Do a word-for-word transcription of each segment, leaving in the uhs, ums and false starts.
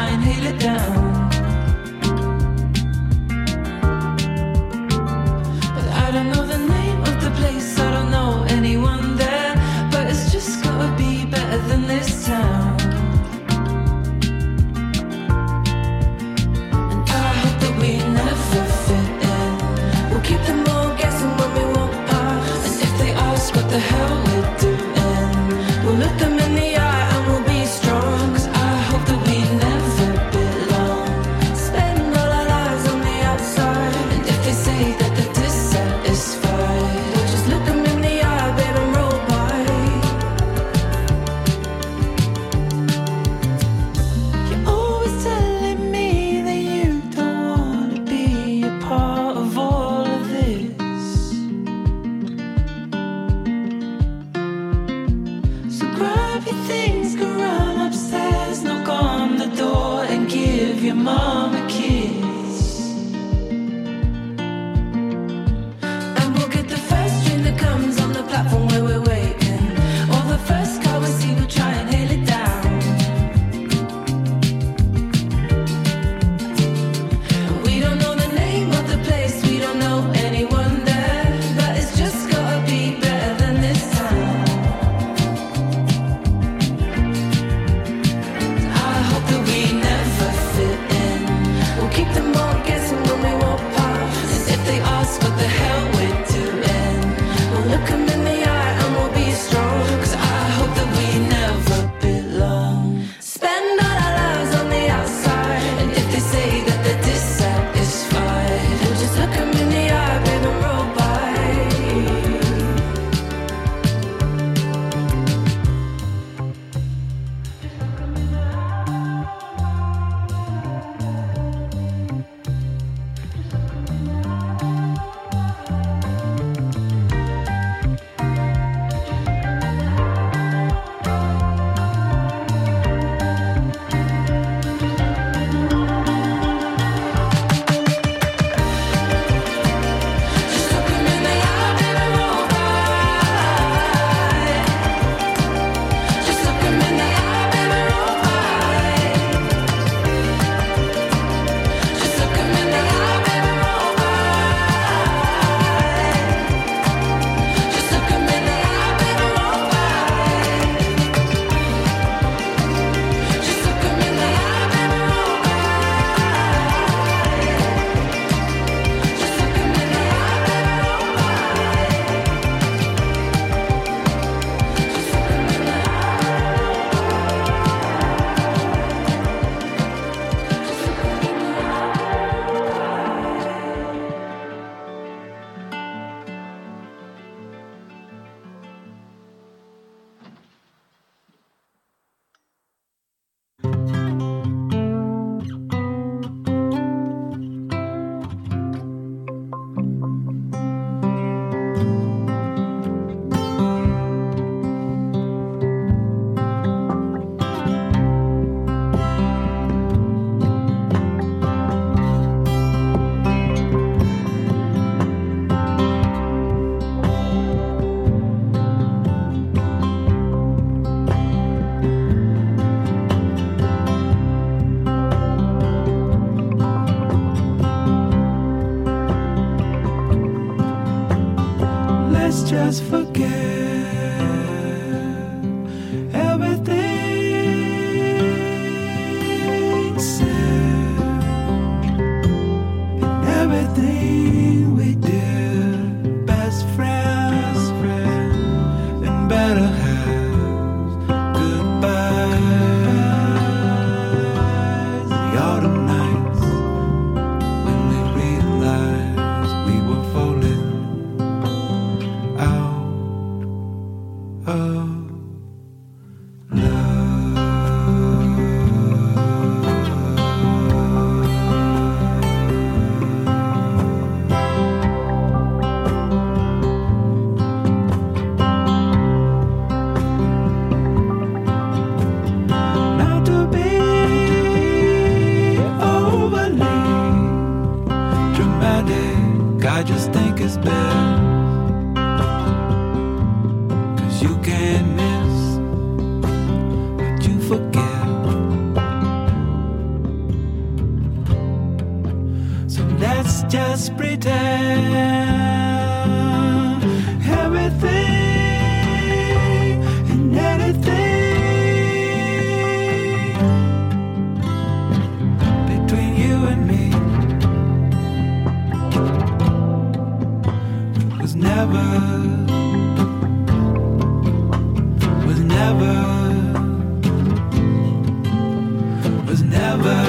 and hail it down. But I don't know the name of the place, I don't know anyone there, but it's just gotta be better than this town. And I hope that we never fit in. We'll keep them all guessing when we won't pass. And if they ask what the hell we're doing, we'll look them in the eye and we'll be strong. Cause I hope that we never belong. Spend all our lives on the outside. And if they say that the dissatisfied, we'll just look them in the eye, babe, and roll by. You're always telling me that you don't wanna be a part of all of this. So grab your things, go run upstairs, knock on the door and give your mom a kiss. And we'll get the first train that comes on the platform where we're waiting. Or the first car we see, we'll try and hail it down. We don't know the name of the place, we don't know anyone there, but it's just gotta be better than this town. I hope that we never fit in. We'll keep them all guessing when we walk past. And if they ask what the hell we're doing, we'll look them in the eye and we'll be strong. Cause I hope that we never belong. Spend all our lives on the outside. And if they say that they're dissatisfied, we'll just look them in the eye, babe, and roll by. Just look them in the eye, babe, and roll by. Just look them in the eye, babe, and roll by. Just look them in the eye, babe, and roll by. Just look them in the eye, babe, and roll by. Just look them in the eye, babe, and roll by. Just look them in the eye, babe, and roll by. Just look them in the eye. Let's just forget everything said and everything we did. Best friends, and better halves. Goodbyes. The autumn nights when we realized we were falling out of love. let's just pretend everything and anything between you and me was never, was never, was never.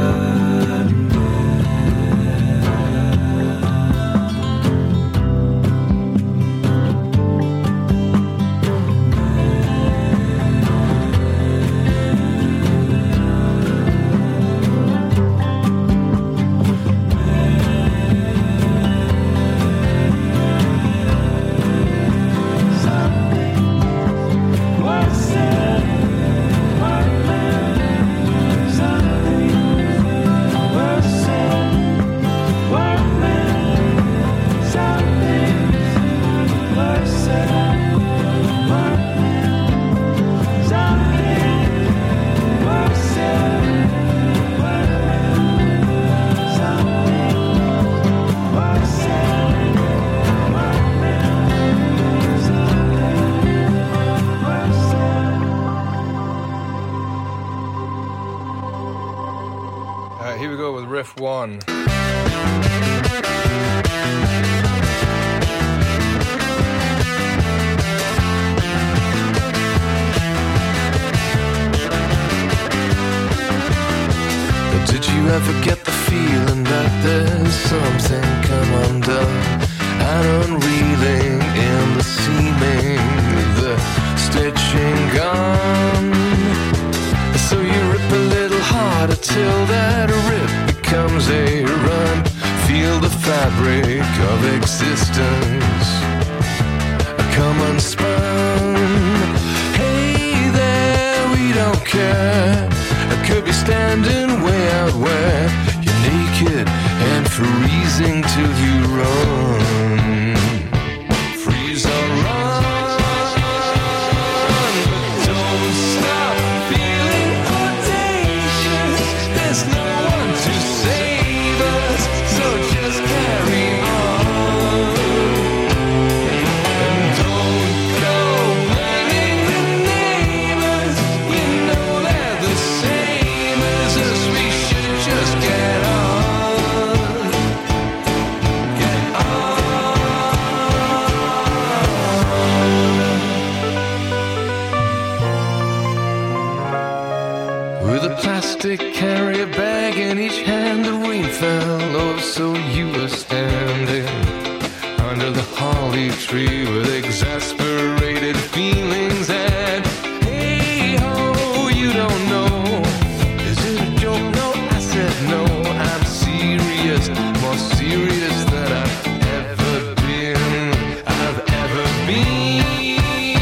One. Did you ever get the feeling that there's something come undone and unreeling in the seaming, the stitching gone? So you rip a little harder till that rip becomes a run. Feel the fabric of existence come unspun. Hey there, we don't care. I could be standing way out where you're naked and freezing till you run. Freeze or run, but don't stop feeling audacious. There's no one to save us, so just carry on. And don't go blaming the neighbors. You know they're the same as us. We should just get on. Get on. With a plastic carrier bag in each hand, the rain fell. Oh, so you were standing under the holly tree with exasperated feelings. And hey ho, you don't know. Is it a joke? No, I said no. I'm serious, more serious than I've ever been. I've ever been.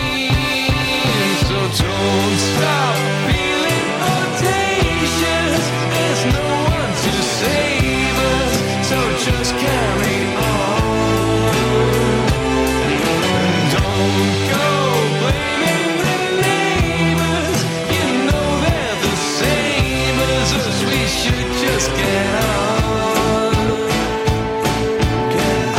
So don't stop feeling audacious. There's no one to save us, so just carry on. Don't go blaming the neighbors. You know they're the same as us. We should just get on. Get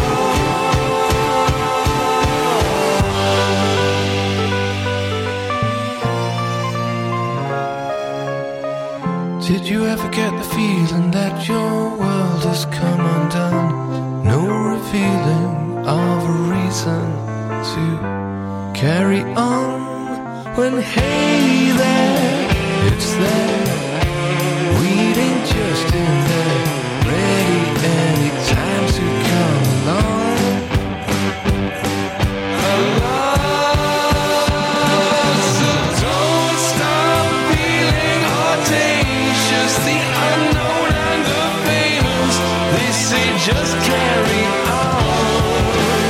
on. Did you ever get the feeling that your world has come undone? No revealing of a reason to carry on. When hey there, it's there, waiting just in there, ready any time to come along. Along. So don't stop feeling audacious. The unknown and the famous, they say just carry on.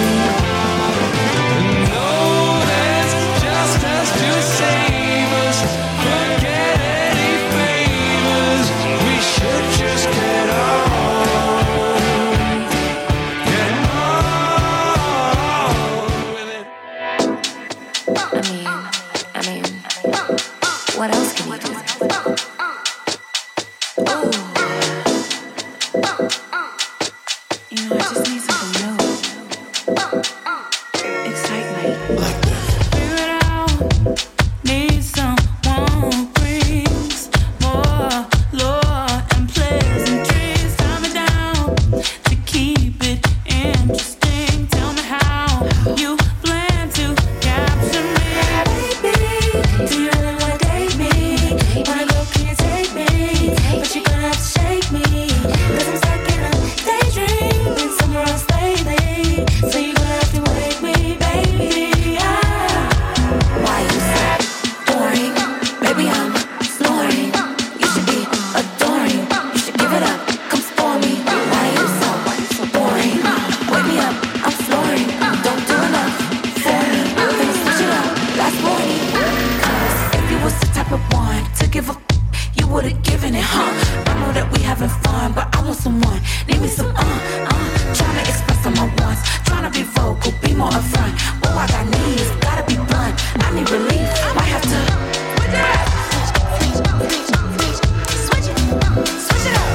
No, that's just us to save us. Forget any favors. We should just get on. Get on with it. I mean, I mean, what else can you do? Ooh. she gonna have to shake me. Cause I'm stuck in a daydream, been somewhere else lately. So you gonna have to wake me, baby. Ah. Why you so boring? Baby, I'm snoring. You should be adoring. You should give it up, come spoil me. Why you so boring? Wake me up, I'm snoring. Don't do enough for me. Gonna switch it up, last morning. Cause if you was the type of one to give a you would've given it, huh? I know that we having fun, but I want someone. Need me some, uh, uh trying to express on my wants. Trying to be vocal, be more upfront. Oh, I got needs, gotta be blunt. I need relief, might have to switch it, switch it up.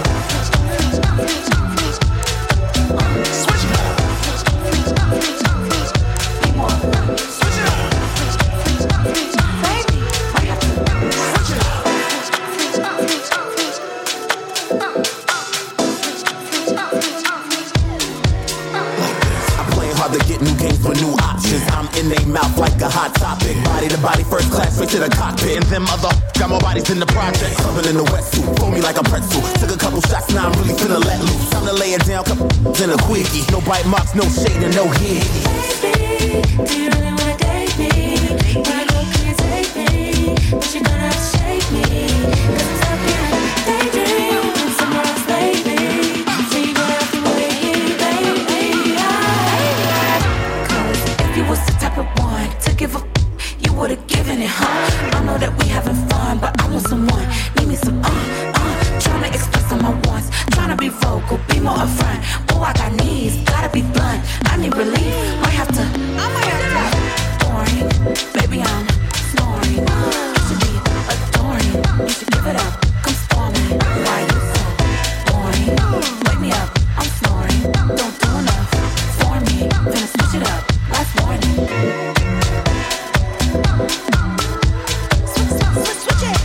Switch it up. Be more upfront. Switch it up. Baby, might have to switch it up. Hard to get new games for new options. I'm in their mouth like a hot topic. Body to body, first class, straight to the cockpit. And them other got more bodies in the project. Clubbing in the wetsuit, pull me like a pretzel. Took a couple shots, now I'm really finna let loose. Time to lay it down, couple in a quickie. No bite marks, no shade, and no hit. Baby, do you really wanna date me? Wanna go, can you take me? But you're gonna have to shake me. Cause I'm stuck in a daydream, been somewhere else lately. So you're gonna have to wait me, baby. Cause if you was the type of one to give a you would've given it, huh? I know that we having fun, but I want someone. Need me some, uh, uh trying to express on my wants. Trying to be vocal, be more upfront. Oh, I got needs, gotta be blunt. I need relief, might have to, I might have to. Boring, baby, I'm snoring. You should be adoring. You should give it up, come spoil me. Why you so boring? Wake me up, I'm snoring. Don't do enough for me. Finna switch it up, last morning. Switch, switch, switch, switch it.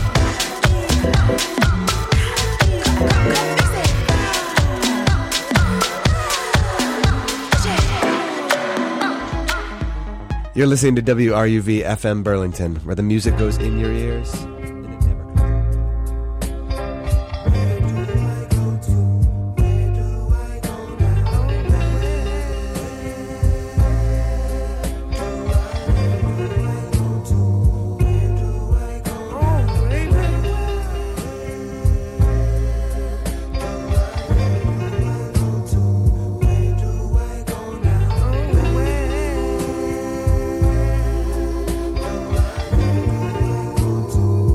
Come, come, come, fix it. You're listening to W R U V F M Burlington, where the music goes in your ears and it never comes. Ooh.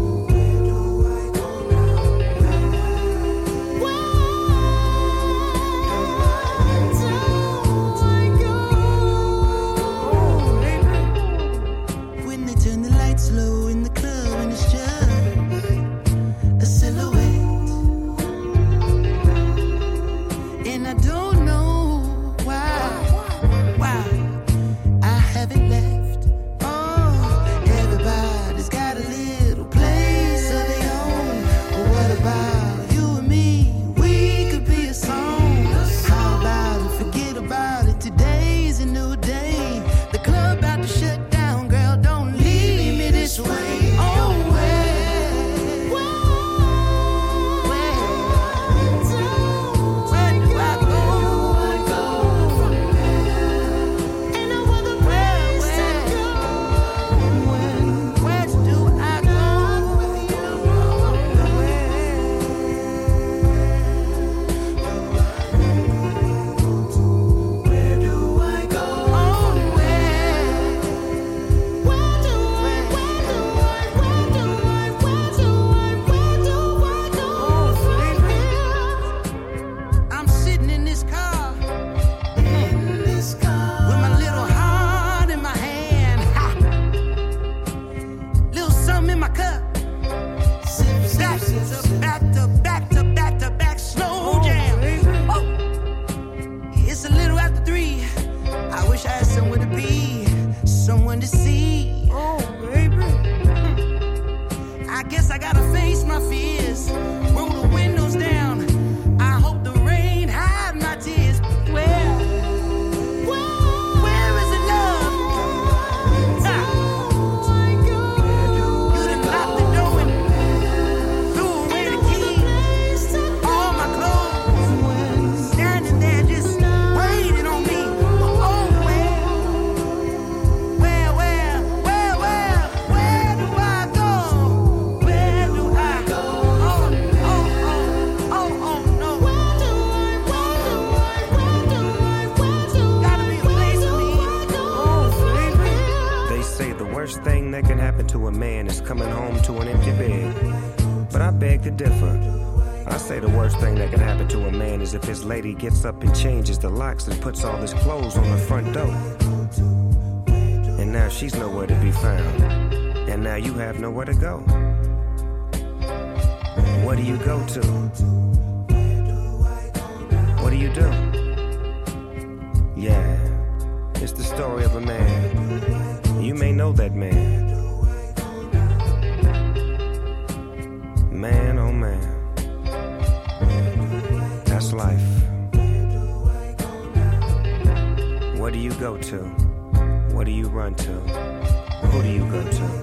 coming home to an empty bed. But I beg to differ. I say the worst thing that can happen to a man is if his lady gets up and changes the locks and puts all his clothes on the front door. And now she's nowhere to be found. And now you have nowhere to go. What do you go to? What do you do? Yeah, it's the story of a man. You may know that man. Man, oh man. That's life. What do you go to? What do you run to? Who do you go to?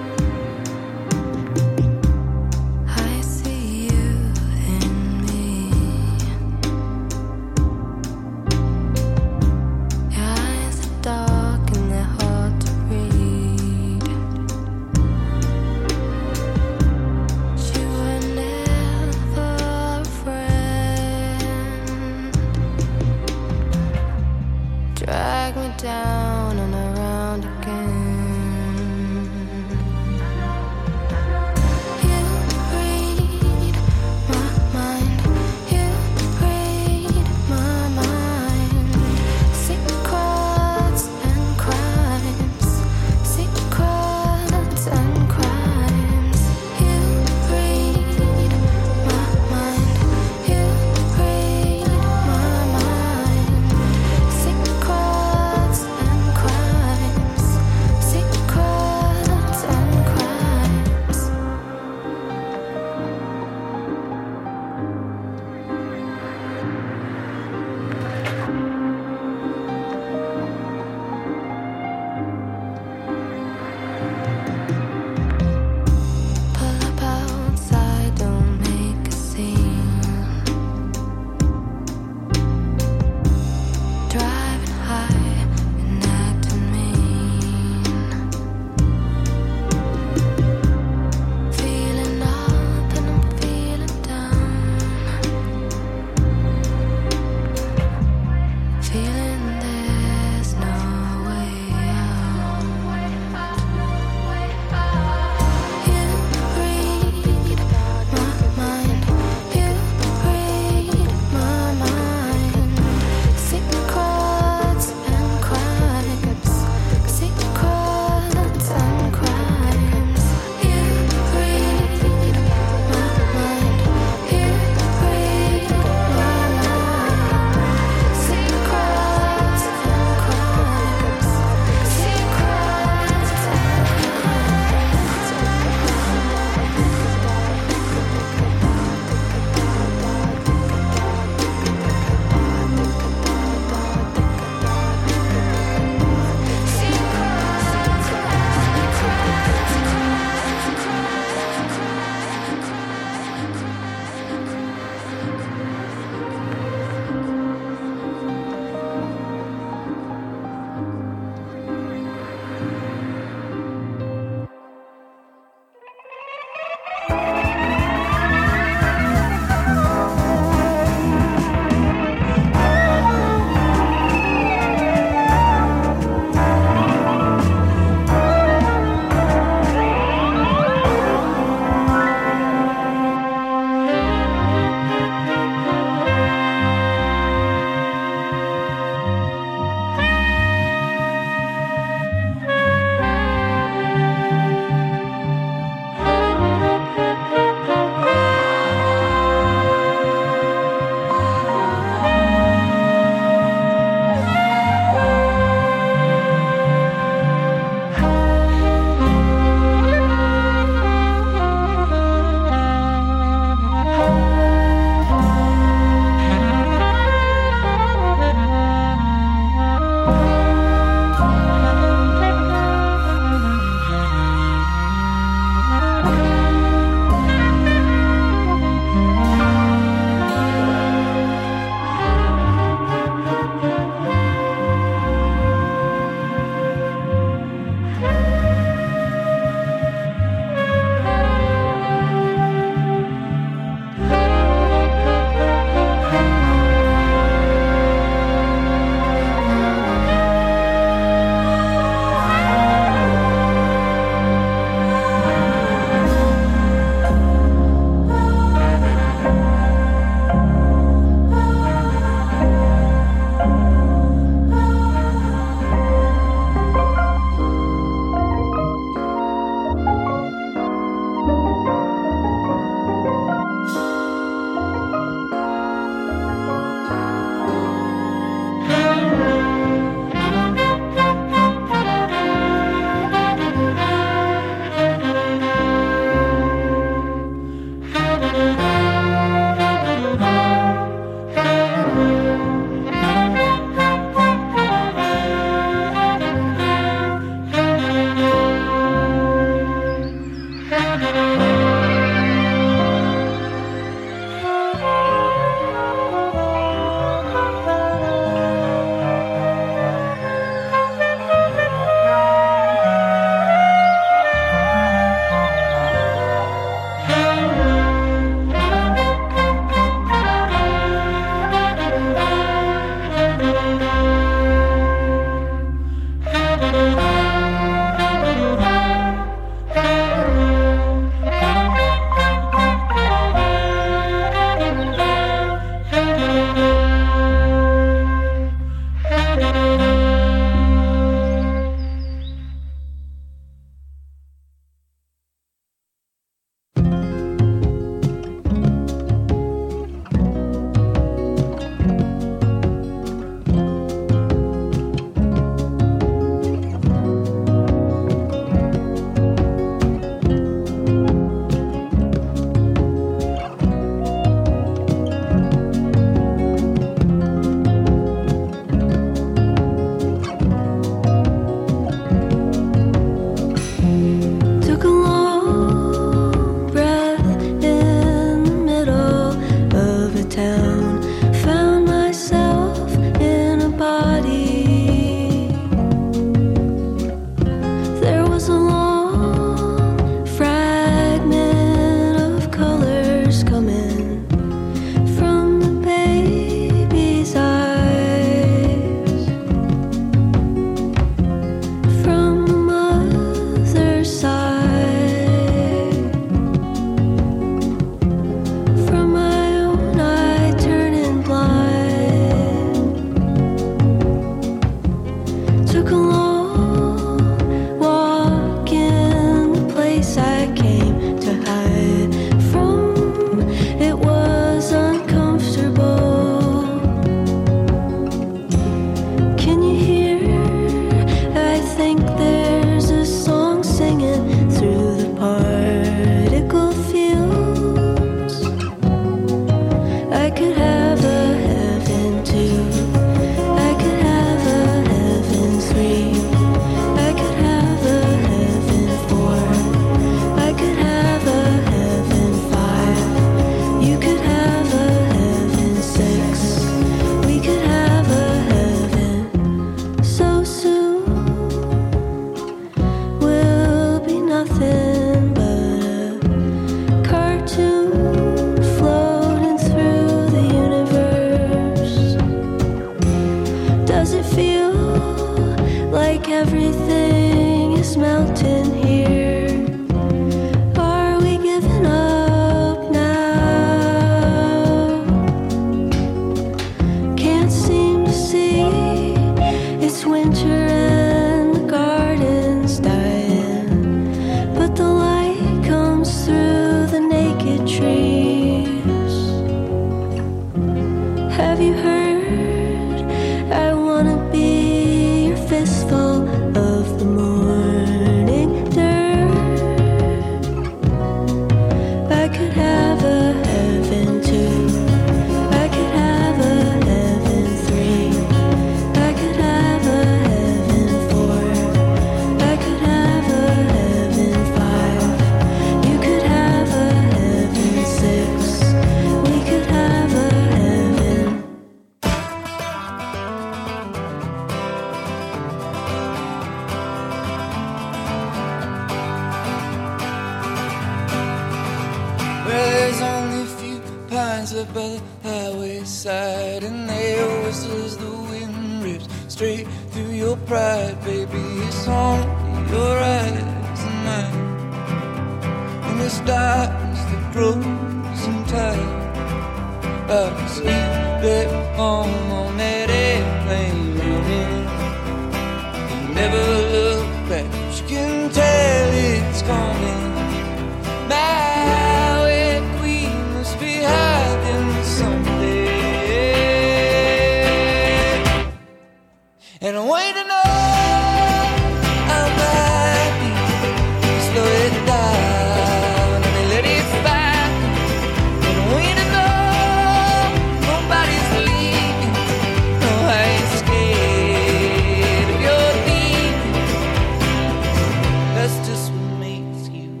That's just what makes you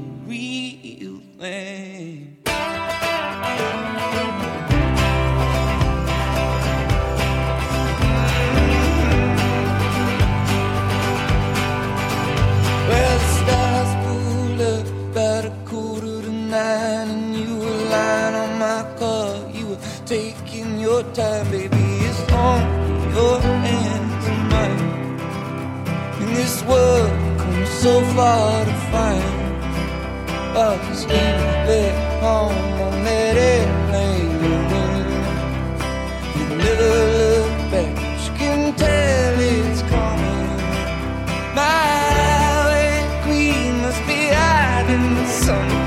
night and you were lying on my car. You were taking your time, baby. It's on your hands and mine. In this world, come so far to find. I'll just leave you back home on that airplane. You never look back, you can tell it's coming. My highway queen must be hiding somewhere.